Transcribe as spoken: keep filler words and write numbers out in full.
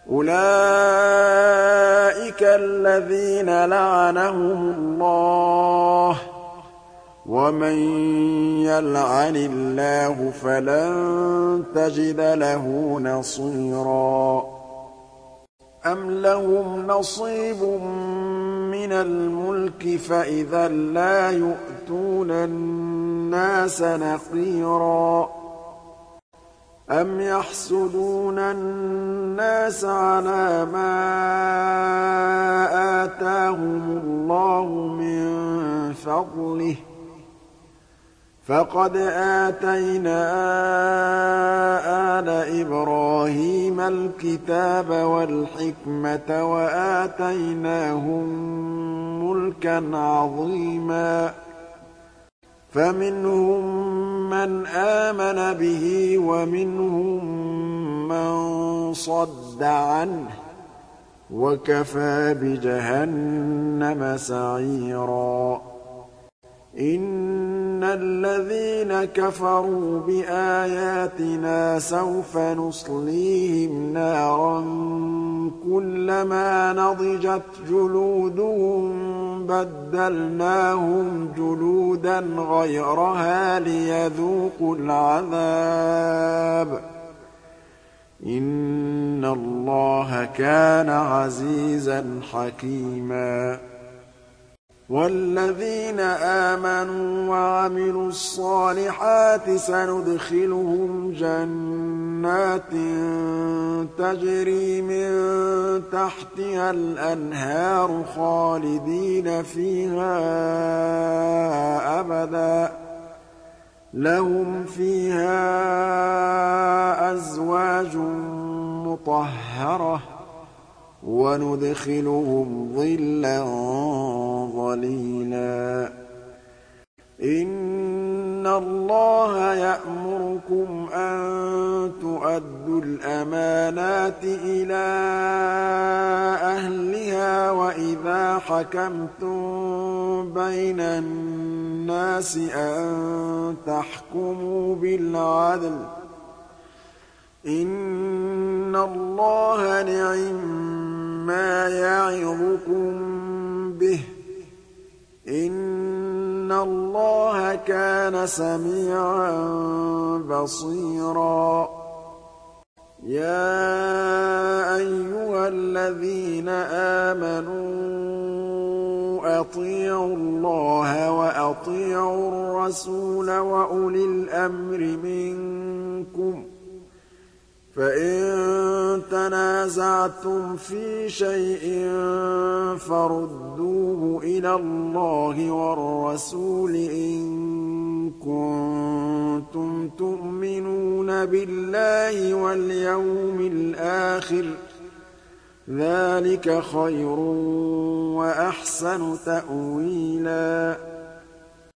أُولَٰئِكَ الَّذِينَ لَعَنَهُمُ اللَّهُ ۖ وَمَن يَلْعَنِ اللَّهُ فَلَن تَجِدَ لَهُ نَصِيرًا أَمْ لَهُمْ نَصِيبٌ مِّنَ الْمُلْكِ فَإِذًا لَّا يُؤْتُونَ النَّاسَ نَقِيرًا أَمْ يَحْسُدُونَ النَّاسَ عَلَىٰ مَا آتَاهُمُ اللَّهُ مِن فَضْلِهِ ۖ فَقَدْ آتَيْنَا آلَ إِبْرَاهِيمَ الْكِتَابَ وَالْحِكْمَةَ وَآتَيْنَاهُم مُّلْكًا عَظِيمًا فَمِنْهُم مَّنْ آمَنَ بِهِ وَمِنْهُم مَّن صَدَّ عَنْهُ ۚ وَكَفَىٰ بِجَهَنَّمَ سَعِيرًا إِنَّ الَّذِينَ كَفَرُوا بِآيَاتِنَا سَوْفَ نُصْلِيهِمْ نَارًا كُلَّمَا نَضِجَتْ جُلُودُهُم بَدَّلْنَاهُمْ جُلُودًا غَيْرَهَا لِيَذُوقُوا الْعَذَابَ ۗ إِنَّ اللَّهَ كَانَ عَزِيزًا حَكِيمًا وَالَّذِينَ آمَنُوا وَعَمِلُوا الصَّالِحَاتِ سَنُدْخِلُهُمْ جَنَّاتٍ تَجْرِي مِن تَحْتِهَا الْأَنْهَارُ خَالِدِينَ فِيهَا أَبَدًا ۖ لَّهُمْ فِيهَا أَزْوَاجٌ مُّطَهَّرَةٌ ۖ وَنُدْخِلُهُمْ ظِلًّا ظَلِيلًا إِنَّ اللَّهَ يَأْمُرُكُمْ أَن تُؤَدُّوا الْأَمَانَاتِ إِلَىٰ أَهْلِهَا وَإِذَا حَكَمْتُم بَيْنَ النَّاسِ أَن تَحْكُمُوا بِالْعَدْلِ ۚ إِنَّ اللَّهَ نِعِمَّا يَعِظُكُم بِهِ ۗ إِنَّ اللَّهَ كَانَ سَمِيعًا بَصِيرًا يَا أَيُّهَا الَّذِينَ آمَنُوا أَطِيعُوا اللَّهَ وَأَطِيعُوا الرَّسُولَ وَأُولِي الْأَمْرِ مِنكُمْ ۖ فَإِن تَنَازَعْتُمْ فِي شَيْءٍ فَرُدُّوهُ إِلَى اللَّهِ وَالرَّسُولِ إِن كُنتُمْ تُؤْمِنُونَ بِاللَّهِ وَالْيَوْمِ الْآخِرِ ۚ ذَٰلِكَ خَيْرٌ وَأَحْسَنُ تَأْوِيلًا